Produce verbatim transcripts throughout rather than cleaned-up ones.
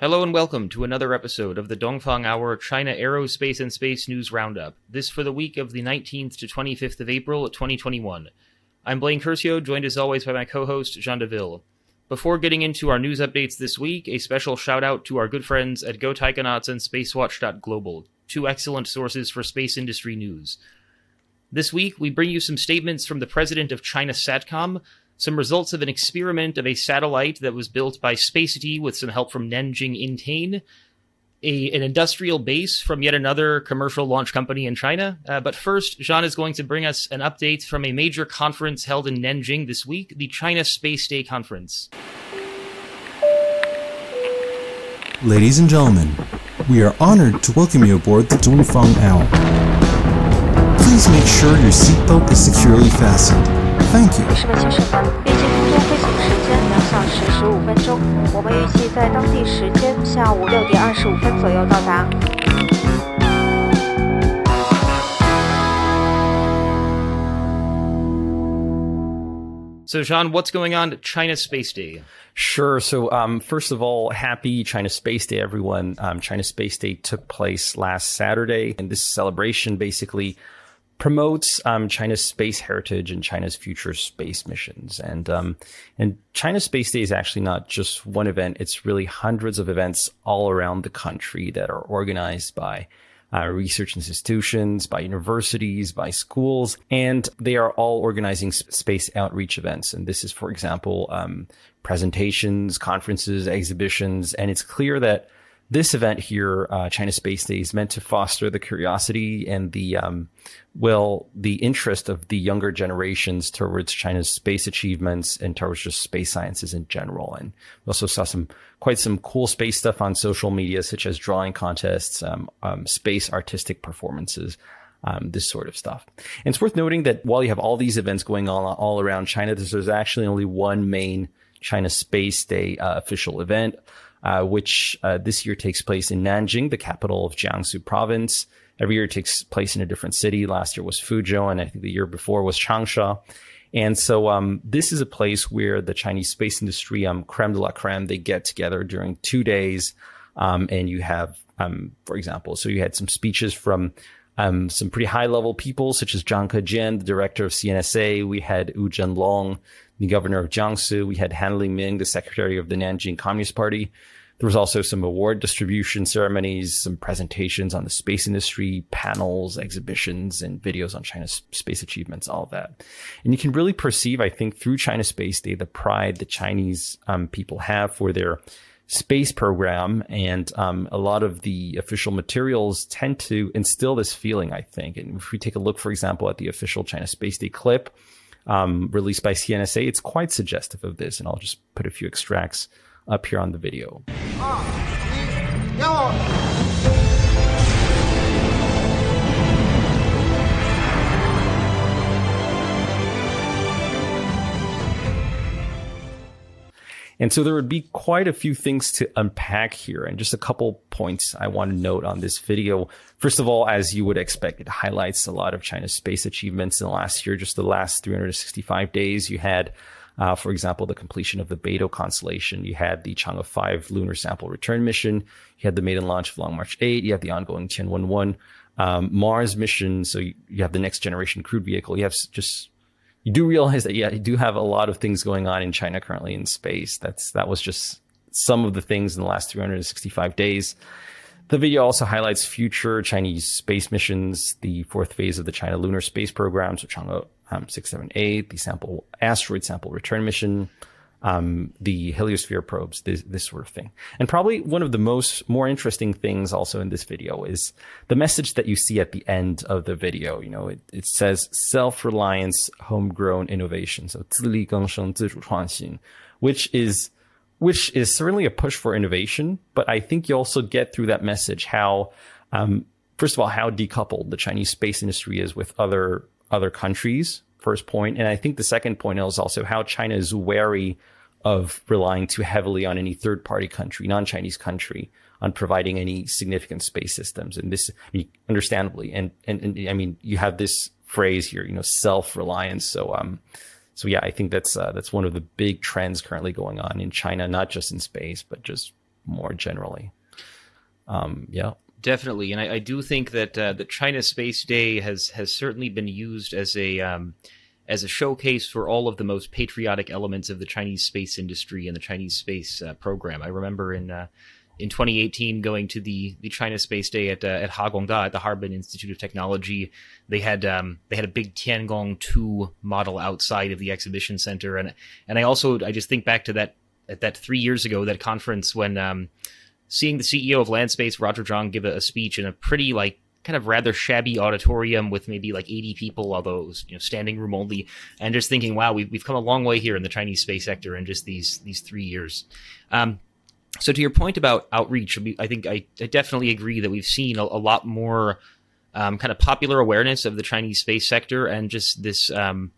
Hello and welcome to another episode of the Dongfang Hour China Aerospace and Space News Roundup, this for the week of the nineteenth to twenty-fifth of April, twenty twenty-one. I'm Blaine Curcio, joined as always by my co-host, Jean Deville. Before getting into our news updates this week, a special shout-out to our good friends at Go Taikonauts and Spacewatch dot global, two excellent sources for space industry news. This week, we bring you some statements from the president of China Satcom, some results of an experiment of a satellite that was built by Spacety with some help from Nanjing Intain, a, an industrial base from yet another commercial launch company in China. Uh, but first, Jean is going to bring us an update from a major conference held in Nanjing this week, the China Space Day Conference. Ladies and gentlemen, we are honored to welcome you aboard the Dongfang Hour. Please make sure your seatbelt is securely fastened. Thank you. 士们、先生们，预计空中飞行时间两小时十五分钟，我们预计在当地时间下午六点二十五分左右到达。 So, Jean, what's going on at China Space Day? Sure. So, um, first of all, happy China Space Day, everyone. Um, China Space Day took place last Saturday, and this celebration basically promotes um, China's space heritage and China's future space missions. And um, and China Space Day is actually not just one event. It's really hundreds of events all around the country that are organized by uh, research institutions, by universities, by schools, and they are all organizing s- space outreach events. And this is, for example, um, presentations, conferences, exhibitions. And it's clear that this event here, uh, China Space Day, is meant to foster the curiosity and the, um, well, the interest of the younger generations towards China's space achievements and towards just space sciences in general. And we also saw some quite some cool space stuff on social media, such as drawing contests, um, um, space artistic performances, um, this sort of stuff. And it's worth noting that while you have all these events going on all around China, there's actually only one main China Space Day uh, official event. Uh, which uh, this year takes place in Nanjing, the capital of Jiangsu province. Every year it takes place in a different city. Last year was Fuzhou, and I think the year before was Changsha. And so um, this is a place where the Chinese space industry, um, creme de la creme, they get together during two days. Um, and you have, um, for example, so you had some speeches from um, some pretty high-level people, such as Zhang Kejian, the director of C N S A. We had Wu Zhenlong, the governor of Jiangsu. We had Han Lingming, the secretary of the Nanjing Communist Party. There was also some award distribution ceremonies, some presentations on the space industry, panels, exhibitions, and videos on China's space achievements, all of that. And you can really perceive, I think, through China Space Day, the pride the Chinese um, people have for their space program. And um, a lot of the official materials tend to instill this feeling, I think. And if we take a look, for example, at the official China Space Day clip um, released by C N S A, it's quite suggestive of this. And I'll just put a few extracts up here on the video. And so there would be quite a few things to unpack here, and just a couple points I want to note on this video. First of all, as you would expect, it highlights a lot of China's space achievements in the last year. Just the last three hundred sixty-five days, you had Uh, for example, the completion of the Beidou constellation. You had the Chang'e five lunar sample return mission. You had the maiden launch of Long March eight. You have the ongoing Tianwen-one um, Mars mission. So you, you have the next generation crewed vehicle. You have just, you do realize that, yeah, you do have a lot of things going on in China currently in space. That's, that was just some of the things in the last three hundred sixty-five days. The video also highlights future Chinese space missions, the fourth phase of the China Lunar Space Program, so Chang'e um, six seven eight, the sample asteroid sample return mission, um, the heliosphere probes, this, this sort of thing. And probably one of the most more interesting things also in this video is the message that you see at the end of the video. You know, it, it says self-reliance, homegrown innovation, so 自力更生,自主创新, which is which is certainly a push for innovation. But I think you also get through that message how, um, first of all, how decoupled the Chinese space industry is with other other countries, first point. And I think the second point is also how China is wary of relying too heavily on any third-party country, non-Chinese country, on providing any significant space systems. And this, I mean, understandably, and, and, and I mean, you have this phrase here, you know, self-reliance. So, um, So yeah, I think that's uh, that's one of the big trends currently going on in China, not just in space, but just more generally. Um, yeah. Definitely, and I, I do think that uh, the China Space Day has has certainly been used as a um, as a showcase for all of the most patriotic elements of the Chinese space industry and the Chinese space uh, program. I remember in uh, in twenty eighteen going to the, the China Space Day at uh, at Hagongda at the Harbin Institute of Technology. They had um, they had a big Tiangong two model outside of the exhibition center, and and I also I just think back to that at that three years ago that conference when. Um, Seeing the C E O of Landspace, Roger Zhang, give a, a speech in a pretty, like, kind of rather shabby auditorium with maybe like eighty people, although it was, you know, standing room only, and just thinking, wow, we've, we've come a long way here in the Chinese space sector in just these these three years. Um, so to your point about outreach, I think I, I definitely agree that we've seen a, a lot more um, kind of popular awareness of the Chinese space sector and just this... Um,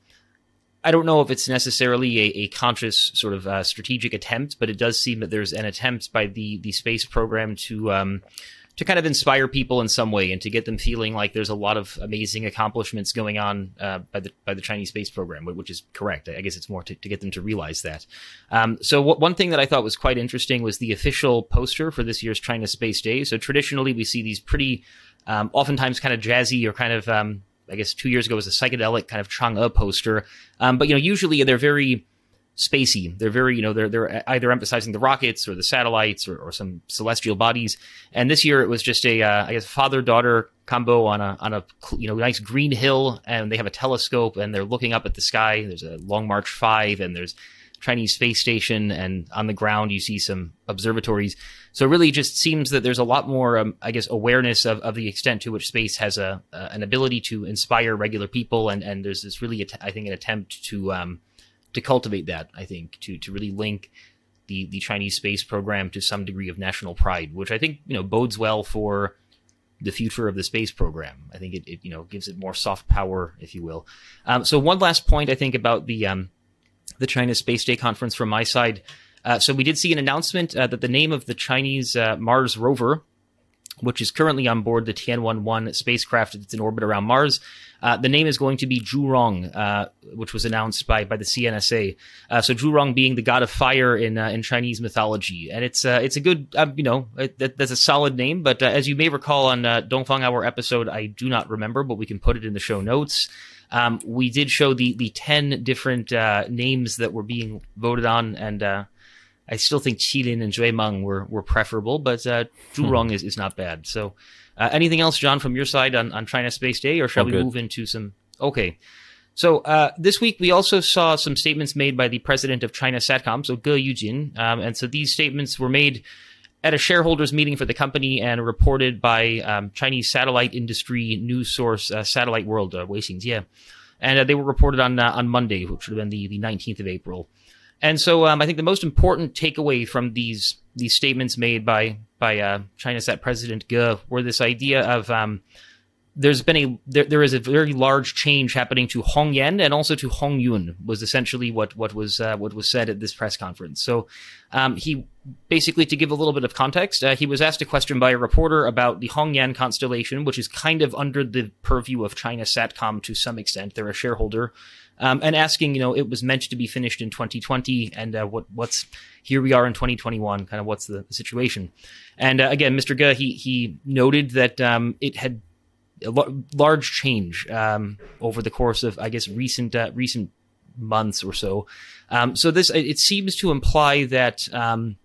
I don't know if it's necessarily a, a conscious sort of uh, strategic attempt, but it does seem that there's an attempt by the the space program to um, to kind of inspire people in some way and to get them feeling like there's a lot of amazing accomplishments going on uh, by the by the Chinese space program, which is correct. I guess it's more to, to get them to realize that. Um, so what, one thing that I thought was quite interesting was the official poster for this year's China Space Day. So traditionally we see these pretty, um, oftentimes kind of jazzy or kind of um, I guess two years ago was a psychedelic kind of Chang'e poster. Um, but, you know, usually they're very spacey. They're very, you know, they're they're either emphasizing the rockets or the satellites or, or some celestial bodies. And this year it was just a, uh, I guess, father-daughter combo on a, on a, you know, nice green hill, and they have a telescope and they're looking up at the sky. There's a Long March five and there's Chinese space station, and on the ground you see some observatories. So it really just seems that there's a lot more, um, I guess, awareness of, of the extent to which space has a uh, an ability to inspire regular people, and, and there's this really, I think, an attempt to um, to cultivate that. I think to to really link the the Chinese space program to some degree of national pride, which I think, you know, bodes well for the future of the space program. I think it, it you know gives it more soft power, if you will. Um, so one last point I think about the um, the China Space Day conference from my side. Uh, so we did see an announcement uh, that the name of the Chinese uh, Mars rover, which is currently on board the Tianwen one spacecraft that's in orbit around Mars, uh, the name is going to be Zhurong, uh, which was announced by by the C N S A. Uh, so Zhurong being the god of fire in uh, in Chinese mythology, and it's uh, it's a good uh, you know it, that, that's a solid name. But uh, as you may recall on uh, Dongfang Hour episode, I do not remember, but we can put it in the show notes. Um, we did show the the ten different uh, names that were being voted on, and uh, I still think Qilin and Zhuimeng were were preferable, but uh, Zhurong hmm. is, is not bad. So uh, anything else, John, from your side on, on China Space Day, or shall oh, we good. move into some... Okay. So uh, this week we also saw some statements made by the president of China Satcom, so Ge Yujin, um, and so these statements were made at a shareholders meeting for the company and reported by um, Chinese satellite industry news source uh, Satellite World, uh, Weixingjie. And uh, they were reported on uh, on Monday, which would have been the, the nineteenth of April. And so um, I think the most important takeaway from these these statements made by by uh, ChinaSat President Ge were this idea of um, there's been a there, there is a very large change happening to Hongyan and also to Hongyun, was essentially what what was uh, what was said at this press conference. So um, he basically, to give a little bit of context, uh, he was asked a question by a reporter about the Hongyan constellation, which is kind of under the purview of China Satcom to some extent. They're a shareholder. Um, and asking, you know, it was meant to be finished in twenty twenty, and uh, what what's here we are in twenty twenty-one, kind of what's the, the situation. And uh, again, Mister Ge, he he noted that um, it had a l- large change um, over the course of, I guess, recent uh, recent months or so. Um, so this it seems to imply that. Um,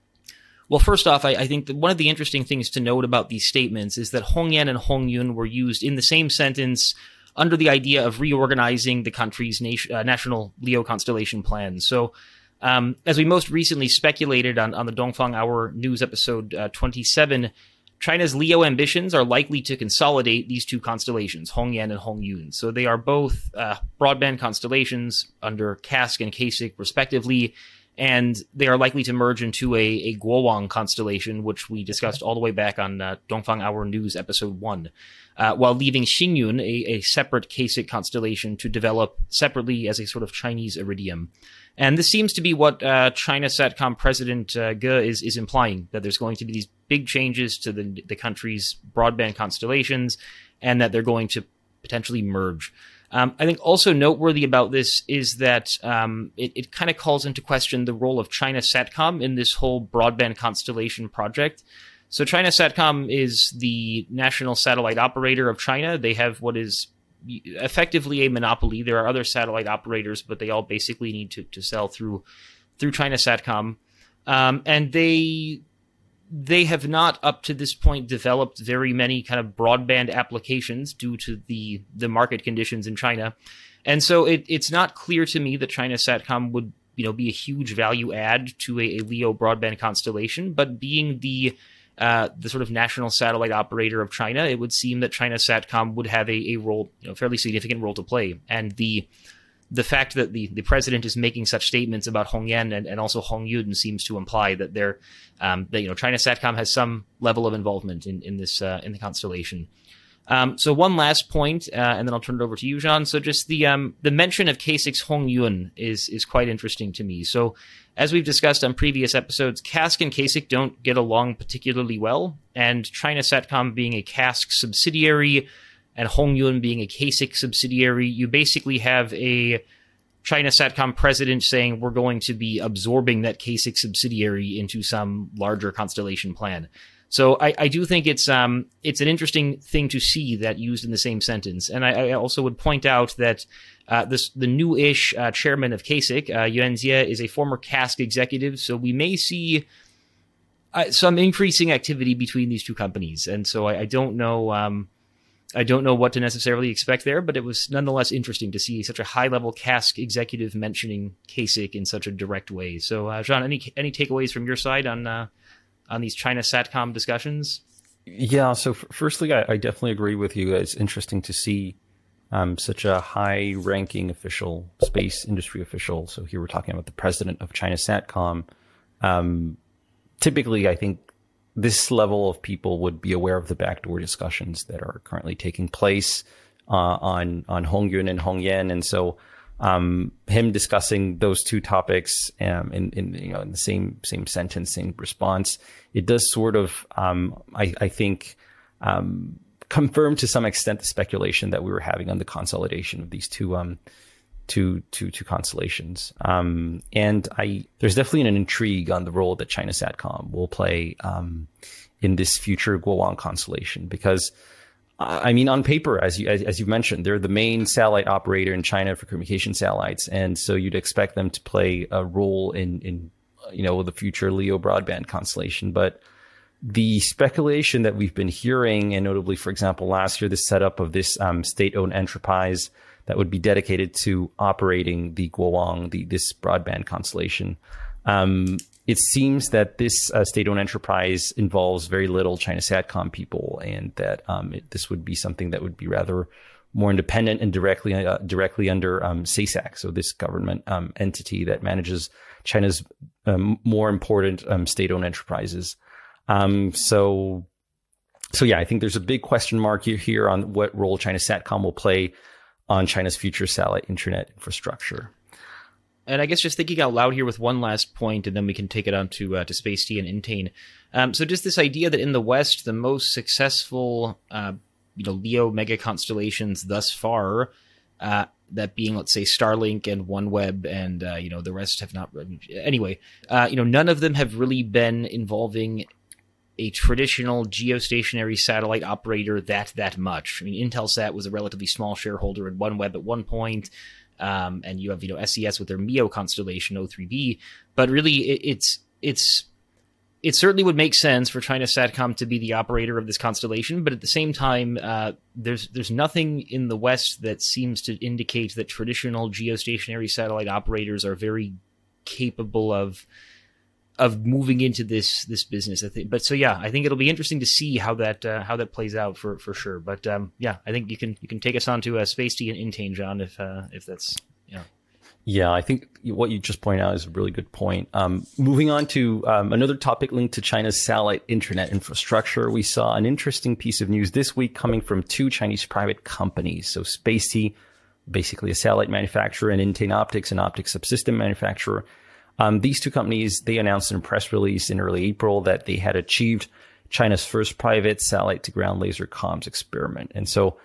Well, first off, I, I think that one of the interesting things to note about these statements is that Hongyan and Hongyun were used in the same sentence under the idea of reorganizing the country's nation, uh, national LEO constellation plans. So, um, as we most recently speculated on, on the Dongfang Hour News episode uh, twenty-seven, China's LEO ambitions are likely to consolidate these two constellations, Hongyan and Hongyun. So they are both uh, broadband constellations under C A S C and C A S I C, respectively, and they are likely to merge into a, a Guowang constellation, which we discussed all the way back on uh, Dongfang Hour News episode one, uh, while leaving Xingyun, a, a separate C A S I C constellation, to develop separately as a sort of Chinese iridium. And this seems to be what uh, China Satcom President uh, Ge is, is implying, that there's going to be these big changes to the, the country's broadband constellations, and that they're going to potentially merge. Um, I think also noteworthy about this is that um, it, it kind of calls into question the role of China Satcom in this whole broadband constellation project. So China Satcom is the national satellite operator of China. They have what is effectively a monopoly. There are other satellite operators, but they all basically need to, to sell through through China Satcom. Um, and they they have not up to this point developed very many kind of broadband applications due to the the market conditions in China. And so it, it's not clear to me that China Satcom would, you know, be a huge value add to a, a LEO broadband constellation, but being the uh, the sort of national satellite operator of China, it would seem that China Satcom would have a, a role, you know, fairly significant role to play. And the the fact that the, the president is making such statements about Hongyan and, and also Hongyun seems to imply that they're um, that, you know, China Satcom has some level of involvement in in this uh, in the constellation. Um, so one last point, uh, and then I'll turn it over to you, Jean. So just the um, the mention of K six Hongyun is is quite interesting to me. So as we've discussed on previous episodes, C A S K and K six don't get along particularly well, and China Satcom being a C A S K subsidiary and Hongyun being a K six subsidiary, you basically have a China Satcom president saying we're going to be absorbing that K six subsidiary into some larger constellation plan. So I, I do think it's um it's an interesting thing to see that used in the same sentence. And I, I also would point out that uh, this the new-ish uh, chairman of K six, uh, Yuan Jie, is a former C A S K executive. So we may see uh, some increasing activity between these two companies. And so I, I don't know um I don't know what to necessarily expect there, but it was nonetheless interesting to see such a high-level C A S K executive mentioning K six in such a direct way. So uh, Jean, any any takeaways from your side on uh, on these China Satcom discussions? Yeah, so f- firstly, I, I definitely agree with you. It's interesting to see um, such a high-ranking official, space industry official. So here we're talking about the president of China Satcom. Um, typically, I think this level of people would be aware of the backdoor discussions that are currently taking place uh, on on Hongyun and Hongyan, and so um, him discussing those two topics um, in, in you know in the same same sentence, same response, it does sort of um, I, I think um, confirm to some extent the speculation that we were having on the consolidation of these two um, two two two constellations. Um, and I there's definitely an intrigue on the role that China Satcom will play um, in this future Guowang constellation, because I mean, on paper, as you as, as you mentioned, they're the main satellite operator in China for communication satellites, and so you'd expect them to play a role in in you know the future LEO broadband constellation. But the speculation that we've been hearing, and notably, for example, last year, the setup of this um, state-owned enterprise that would be dedicated to operating the Guowang, the this broadband constellation. Um, it seems that this uh, state-owned enterprise involves very little China Satcom people, and that um, it, this would be something that would be rather more independent and directly uh, directly under um, C S A C, so this government um, entity that manages China's um, more important um, state-owned enterprises. Um, so, so yeah, I think there's a big question mark here, here on what role China Satcom will play on China's future satellite internet infrastructure. And I guess just thinking out loud here with one last point, and then we can take it on to uh, to Space T and Intane. Um, so just this idea that in the West, the most successful, uh, you know, LEO mega constellations thus far, uh, that being, let's say, Starlink and OneWeb, and uh, you know, the rest have not. Anyway, uh, you know, none of them have really been involving a traditional geostationary satellite operator that that much. I mean, Intelsat was a relatively small shareholder in OneWeb at one point. Um, and you have, you know, S E S with their MEO constellation O three B, but really it, it's it's it certainly would make sense for China Satcom to be the operator of this constellation, but at the same time, uh, there's there's nothing in the West that seems to indicate that traditional geostationary satellite operators are very capable of of moving into this this business. I think, but so yeah, I think it'll be interesting to see how that uh, how that plays out for for sure. But um, yeah, I think you can you can take us on to uh, Space T and Intane, John, if uh, if that's yeah. Yeah, I think what you just pointed out is a really good point. Um, moving on to um, another topic linked to China's satellite internet infrastructure, we saw an interesting piece of news this week coming from two Chinese private companies. So Space T, basically a satellite manufacturer, and Intane Optics, an optics subsystem manufacturer. Um, these two companies, they announced in a press release in early April that they had achieved China's first private satellite-to-ground laser comms experiment. And so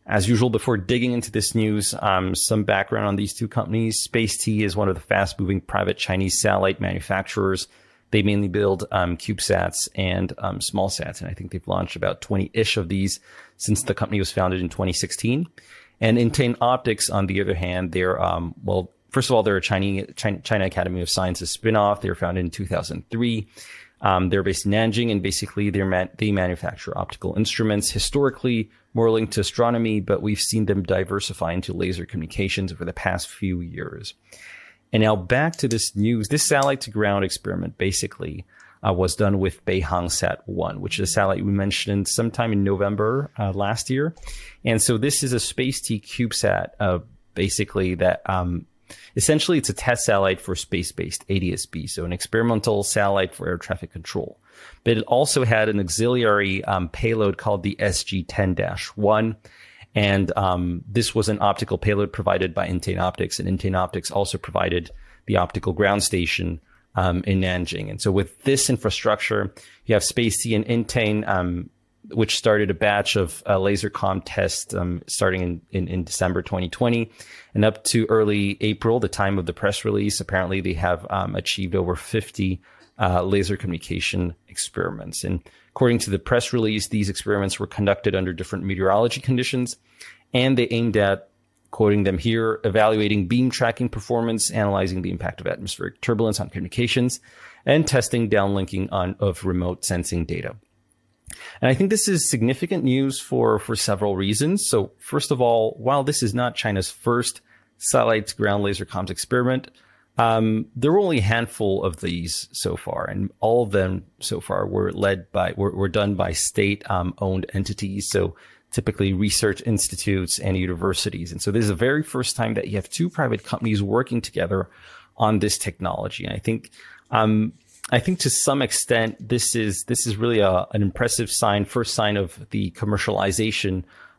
As usual, before digging into this news, um, some background on these two companies. SpaceT is one of the fast-moving private Chinese satellite manufacturers. They mainly build um, CubeSats and um, SmallSats, and I think they've launched about twenty-ish of these since the company was founded in twenty sixteen. And Intane Optics, on the other hand, they're, um, well, first of all, they're a Chinese, China, China Academy of Sciences spinoff. They were founded in two thousand three. Um, they're based in Nanjing, and basically they're man- they manufacture optical instruments, historically more linked to astronomy, but we've seen them diversify into laser communications over the past few years. And now back to this news. This satellite-to-ground experiment basically uh, was done with Beihang-Sat one, which is a satellite we mentioned sometime in November uh, last year. And so this is a SpaceT CubeSat, uh, basically that um, essentially it's a test satellite for space-based A D S B, so an experimental satellite for air traffic control. But it also had an auxiliary um, payload called the S G ten dash one. And um, this was an optical payload provided by Intane Optics, and Intane Optics also provided the optical ground station um, in Nanjing. And so with this infrastructure, you have SpaceT and Intane, um, which started a batch of uh, laser comm tests um, starting in, in, in December twenty twenty. And up to early April, the time of the press release, apparently they have um, achieved over fifty uh, laser communication experiments. And according to the press release, these experiments were conducted under different meteorology conditions, and they aimed at, quoting them here, evaluating beam tracking performance, analyzing the impact of atmospheric turbulence on communications, and testing downlinking on of remote sensing data. And I think this is significant news for, for several reasons. So first of all, while this is not China's first satellite-to-ground laser comms experiment, Um, there were only a handful of these so far, and all of them so far were led by, were, were done by state um, owned entities. So typically research institutes and universities. And so this is the very first time that you have two private companies working together on this technology. And I think, um, I think to some extent, this is, this is really a, an impressive sign, first sign of the commercialization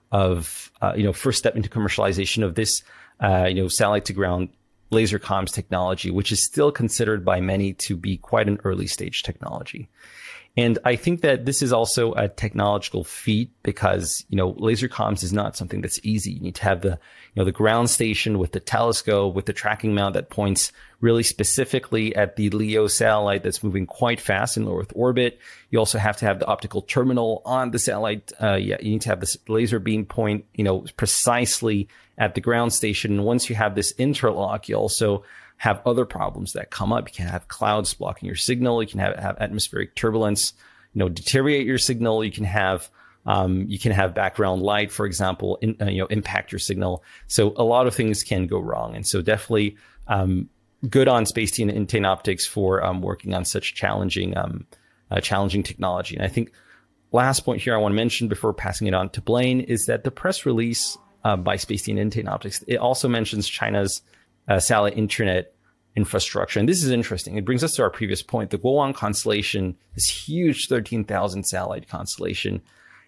of, uh, you know, first step into commercialization of this, uh, you know, satellite to ground laser comms technology, which is still considered by many to be quite an early stage technology. And I think that this is also a technological feat because, you know, laser comms is not something that's easy. You need to have the, you know, the ground station with the telescope, with the tracking mount that points really specifically at the LEO satellite that's moving quite fast in low Earth orbit. You also have to have the optical terminal on the satellite. Uh, yeah, you need to have this laser beam point, you know, precisely at the ground station. And once you have this interlock, you also have other problems that come up. You can have clouds blocking your signal. You can have, have atmospheric turbulence, you know, deteriorate your signal. You can have, um, you can have background light, for example, in, uh, you know, impact your signal. So a lot of things can go wrong. And so definitely, um, good on SpaceT and Intane Optics for, um, working on such challenging, um, uh, challenging technology. And I think last point here I want to mention before passing it on to Blaine is that the press release, uh, by SpaceT and Intane Optics, it also mentions China's Uh, satellite internet infrastructure. And this is interesting. It brings us to our previous point. The Guowang constellation, this huge thirteen thousand satellite constellation,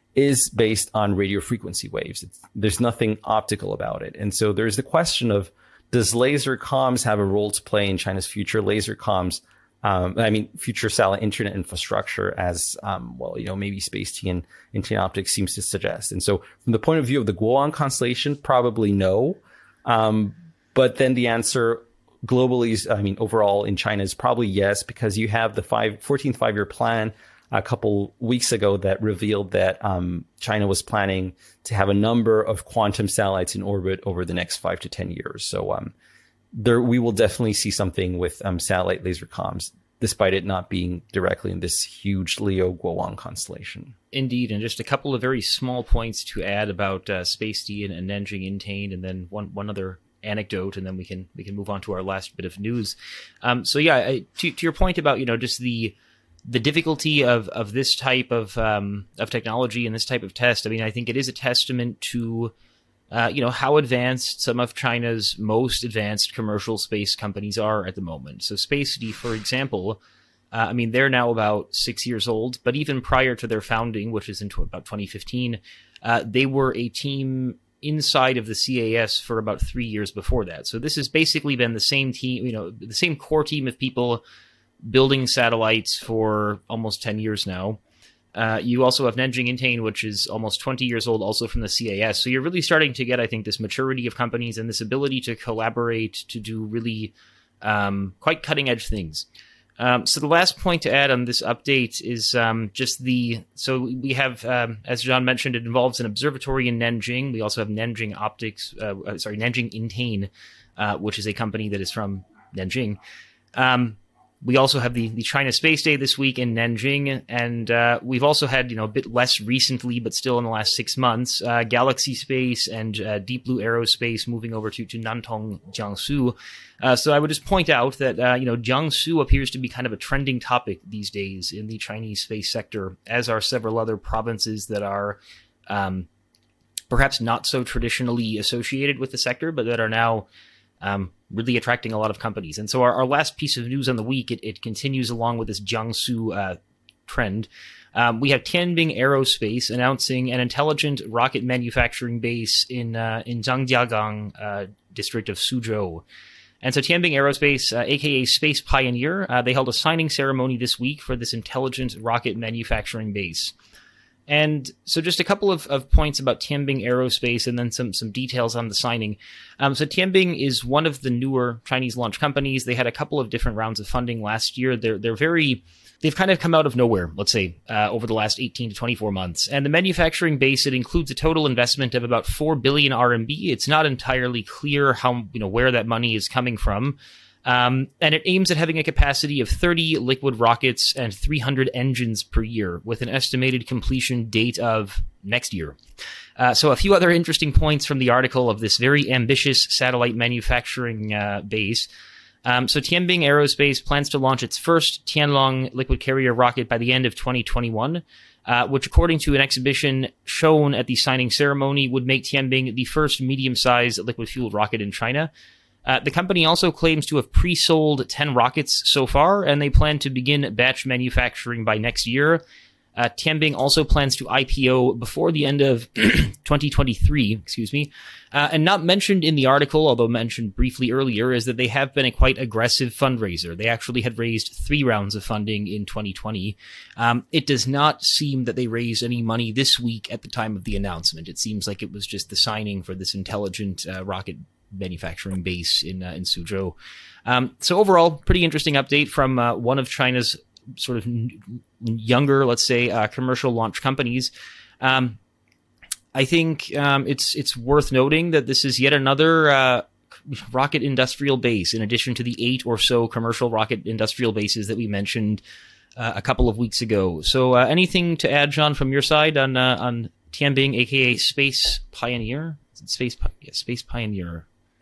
is based on radio frequency waves. It's, there's nothing optical about it. And so there's the question of, does laser comms have a role to play in China's future laser comms? Um, I mean, future satellite internet infrastructure as, um, well, you know, maybe SpaceT and Intane Optics seems to suggest. And so from the point of view of the Guowang constellation, probably no. Um, But then the answer globally is, I mean, overall in China is probably yes, because you have the five, fourteenth five-year plan a couple weeks ago that revealed that um, China was planning to have a number of quantum satellites in orbit over the next five to ten years. So um, there, we will definitely see something with um, satellite laser comms, despite it not being directly in this huge LEO Guowang constellation. Indeed, and just a couple of very small points to add about uh, SpaceT and, and Nanjing Intane, and then one one other anecdote, and then we can we can move on to our last bit of news. Um, so yeah, I, to to your point about, you know, just the the difficulty of of this type of um, of technology and this type of test. I mean, I think it is a testament to uh, you know, how advanced some of China's most advanced commercial space companies are at the moment. So SpaceT, for example, uh, I mean, they're now about six years old, but even prior to their founding, which is into about twenty fifteen, uh, they were a team inside of the C A S for about three years before that. So this has basically been the same team, you know, the same core team of people building satellites for almost ten years now. Uh, you also have Nanjing Intane, which is almost twenty years old, also from the C A S. So you're really starting to get, I think, this maturity of companies and this ability to collaborate to do really um, quite cutting-edge things. Um, so the last point to add on this update is um, just the, so we have, um, as John mentioned, it involves an observatory in Nanjing. We also have Nanjing Optics, uh, sorry, Nanjing Intane, uh, which is a company that is from Nanjing. Um, we also have the, the China Space Day this week in Nanjing, and uh, we've also had, you know, a bit less recently, but still in the last six months, uh, Galaxy Space and uh, Deep Blue Aerospace moving over to, to Nantong, Jiangsu. Uh, so I would just point out that, uh, you know, Jiangsu appears to be kind of a trending topic these days in the Chinese space sector, as are several other provinces that are um, perhaps not so traditionally associated with the sector, but that are now um, really attracting a lot of companies. And so our, our last piece of news on the week, it, it continues along with this Jiangsu uh, trend. Um, we have Tianbing Aerospace announcing an intelligent rocket manufacturing base in uh, in Zhangjiagang uh, district of Suzhou. And so Tianbing Aerospace, uh, a k a. Space Pioneer, uh, they held a signing ceremony this week for this intelligent rocket manufacturing base. And so just a couple of, of points about Tianbing Aerospace and then some some details on the signing. Um, so Tianbing is one of the newer Chinese launch companies. They had a couple of different rounds of funding last year. They're they're very they've kind of come out of nowhere, let's say, uh, over the last eighteen to twenty-four months. And the manufacturing base, it includes a total investment of about four billion R M B. It's not entirely clear how, you know, where that money is coming from. Um, and it aims at having a capacity of thirty liquid rockets and three hundred engines per year, with an estimated completion date of next year. Uh, so a few other interesting points from the article of this very ambitious satellite manufacturing uh, base. Um, so Tianbing Aerospace plans to launch its first Tianlong liquid carrier rocket by the end of twenty twenty-one, uh, which, according to an exhibition shown at the signing ceremony, would make Tianbing the first medium-sized liquid-fueled rocket in China. Uh, the company also claims to have pre-sold ten rockets so far, and they plan to begin batch manufacturing by next year. Uh, Tianbing also plans to I P O before the end of twenty twenty-three, excuse me. Uh, and not mentioned in the article, although mentioned briefly earlier, is that they have been a quite aggressive fundraiser. They actually had raised three rounds of funding in twenty twenty. Um, it does not seem that they raised any money this week at the time of the announcement. It seems like it was just the signing for this intelligent uh, rocket manufacturing base in uh, in Suzhou. Um, so overall, pretty interesting update from uh, one of China's sort of n- younger, let's say, uh, commercial launch companies. Um, I think um, it's it's worth noting that this is yet another uh, rocket industrial base, in addition to the eight or so commercial rocket industrial bases that we mentioned uh, a couple of weeks ago. So uh, anything to add, John, from your side on uh, on Tianbing, aka Space Pioneer? Space yeah, Space Pioneer.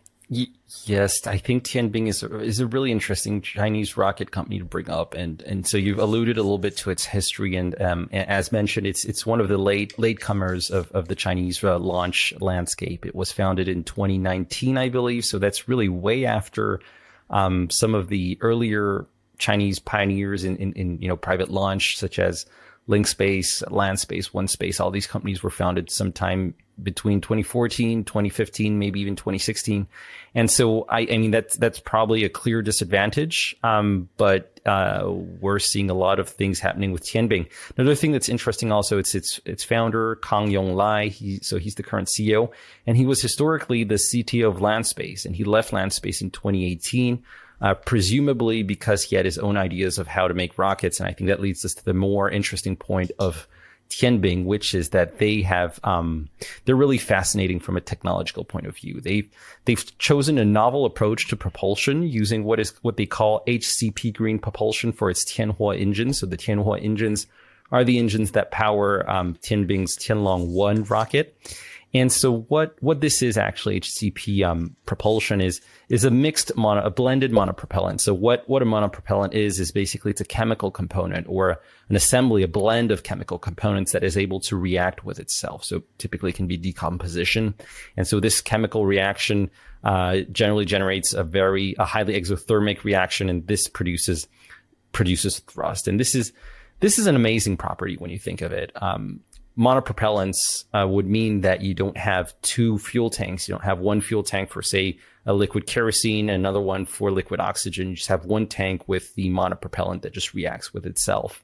Yes, I think Tianbing is a, is a really interesting Chinese rocket company to bring up, and and so you've alluded a little bit to its history, and um, as mentioned, it's it's one of the late latecomers of of the Chinese uh, launch landscape. It was founded in twenty nineteen, I believe, so that's really way after um, some of the earlier Chinese pioneers in, in in you know private launch, such as LinkSpace, Landspace, OneSpace. All these companies were founded sometime between twenty fourteen, twenty fifteen, maybe even twenty sixteen. And so, I, I mean, that's, that's probably a clear disadvantage. Um, but, uh, we're seeing a lot of things happening with Tianbing. Another thing that's interesting also, it's, its, its founder, Kang Yonglai. He, so he's the current C E O, and he was historically the C T O of Landspace, and he left Landspace in twenty eighteen. Uh, presumably because he had his own ideas of how to make rockets. And I think that leads us to the more interesting point of Tianbing, which is that they have, um, they're really fascinating from a technological point of view. They've, they've chosen a novel approach to propulsion using what is, what they call H C P green propulsion for its Tianhua engines. So the Tianhua engines are the engines that power, um, Tianbing's Tianlong one rocket. And so what, what this is actually, H C P um, propulsion is is a mixed mono, a blended monopropellant. So what, what a monopropellant is, is basically it's a chemical component or an assembly, a blend of chemical components that is able to react with itself. So typically it can be decomposition. And so this chemical reaction uh, generally generates a very, a highly exothermic reaction, and this produces, produces thrust. And this is, this is an amazing property when you think of it. Um, Monopropellants uh, would mean that you don't have two fuel tanks. You don't have one fuel tank for, say, a liquid kerosene and another one for liquid oxygen. You just have one tank with the monopropellant that just reacts with itself.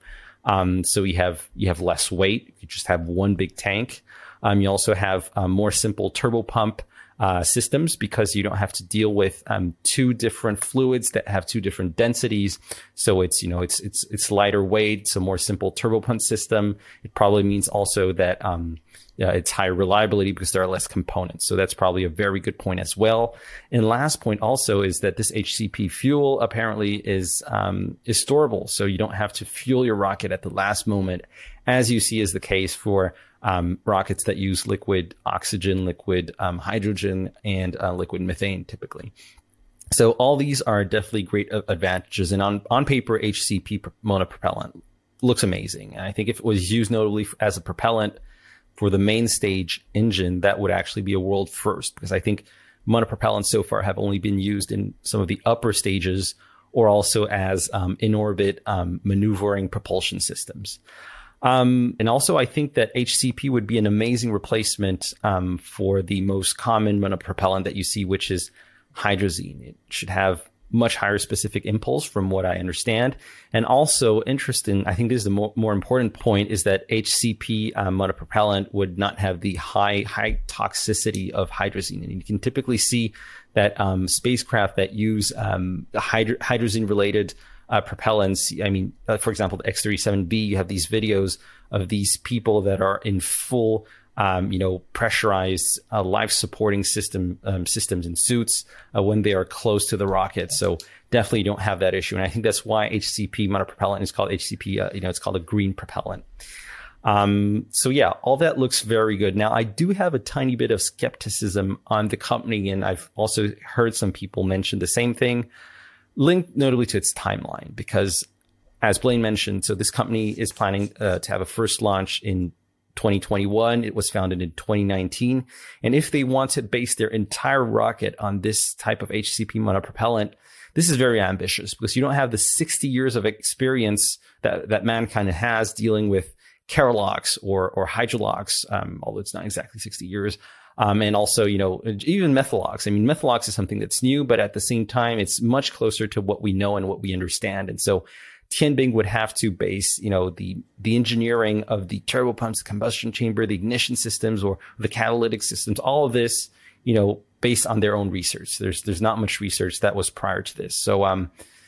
Um, so you have you have less weight. You just have one big tank. Um, you also have um, more simple turbopump uh, systems because you don't have to deal with um, two different fluids that have two different densities. So it's you know it's it's it's lighter weight. So more simple turbopump system. It probably means also that um, yeah, it's higher reliability because there are less components. So that's probably a very good point as well. And last point also is that this H C P fuel apparently is um, is storable. So you don't have to fuel your rocket at the last moment, as you see is the case for um, rockets that use liquid oxygen, liquid um, hydrogen, and uh, liquid methane typically. So all these are definitely great advantages. And on, on paper, H C P monopropellant looks amazing. And I think if it was used notably as a propellant for the main stage engine, that would actually be a world first, because I think monopropellants so far have only been used in some of the upper stages or also as um, in-orbit um, maneuvering propulsion systems. Um, and also, I think that H C P would be an amazing replacement um, for the most common monopropellant that you see, which is hydrazine. It should have much higher specific impulse from what I understand. And also interesting, I think this is the more, more important point, is that H C P um, monopropellant would not have the high, high toxicity of hydrazine. And you can typically see that um, spacecraft that use um, hydro- hydrazine-related uh, propellants, I mean, uh, for example, the X thirty-seven B, you have these videos of these people that are in full Um, you know, pressurized uh, life-supporting system um, systems and suits uh, when they are close to the rocket. So definitely don't have that issue. And I think that's why H C P monopropellant is called H C P. Uh, you know, it's called a green propellant. Um, so yeah, all that looks very good. Now, I do have a tiny bit of skepticism on the company, and I've also heard some people mention the same thing, linked notably to its timeline. Because, as Blaine mentioned, so this company is planning uh, to have a first launch in twenty twenty-one. It was founded in twenty nineteen. And if they want to base their entire rocket on this type of H C P monopropellant, this is very ambitious because you don't have the sixty years of experience that, that mankind has dealing with Kerolox or, or Hydrolox, um, although it's not exactly sixty years. Um, and also, you know, even Methalox. I mean, Methalox is something that's new, but at the same time, it's much closer to what we know and what we understand. And so Tianbing would have to base, you know, the the engineering of the turbopumps, the combustion chamber, the ignition systems, or the catalytic systems, all of this, you know, based on their own research. There's there's not much research that was prior to this. So um,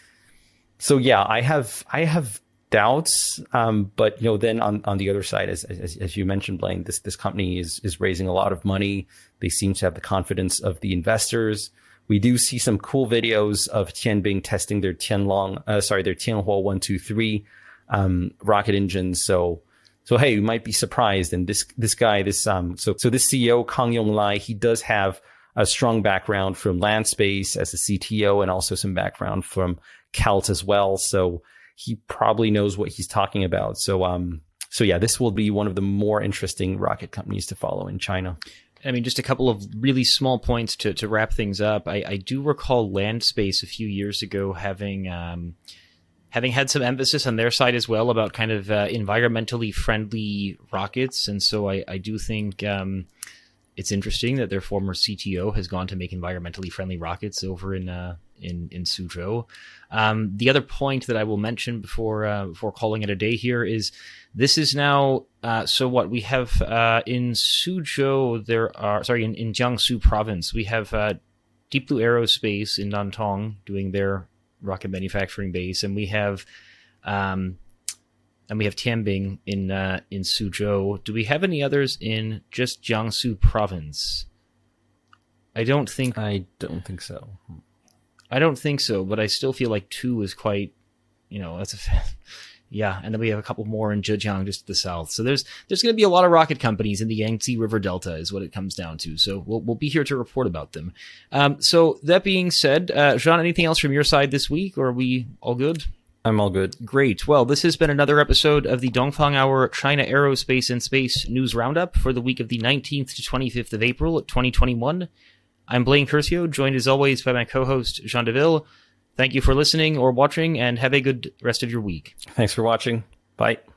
so yeah, I have I have doubts. Um, but you know, then on, on the other side, as, as as you mentioned, Blaine, this this company is is raising a lot of money. They seem to have the confidence of the investors. We do see some cool videos of Tianbing testing their Tianlong, uh, sorry, their Tianhua one two three um, rocket engines. So, so hey, you might be surprised. And this this guy, this um, so so this C E O Kang Yong Lai, he does have a strong background from Landspace as a C T O, and also some background from C A L T as well. So he probably knows what he's talking about. So um, so yeah, this will be one of the more interesting rocket companies to follow in China. I mean, just a couple of really small points to, to wrap things up. I, I do recall Landspace a few years ago having um, having had some emphasis on their side as well about kind of uh, environmentally friendly rockets. And so I, I do think um, it's interesting that their former C T O has gone to make environmentally friendly rockets over in uh, in, in Suzhou. Um, the other point that I will mention before uh, before calling it a day here is this is now, uh, so what we have uh, in Suzhou, there are, sorry, in, in Jiangsu province, we have uh, Deep Blue Aerospace in Nantong doing their rocket manufacturing base, and we have um, and we have Tianbing in uh, in Suzhou. Do we have any others in just Jiangsu province? I don't think. I don't think so. I don't think so, but I still feel like two is quite, you know, that's a, yeah. And then we have a couple more in Zhejiang, just to the south. So there's there's going to be a lot of rocket companies in the Yangtze River Delta, is what it comes down to. So we'll we'll be here to report about them. Um, so that being said, uh, Jean, anything else from your side this week, or are we all good? I'm all good. Great. Well, this has been another episode of the Dongfang Hour China Aerospace and Space News Roundup for the week of the nineteenth to twenty-fifth of April, twenty twenty-one. I'm Blaine Curcio, joined as always by my co-host, Jean Deville. Thank you for listening or watching, and have a good rest of your week. Thanks for watching. Bye.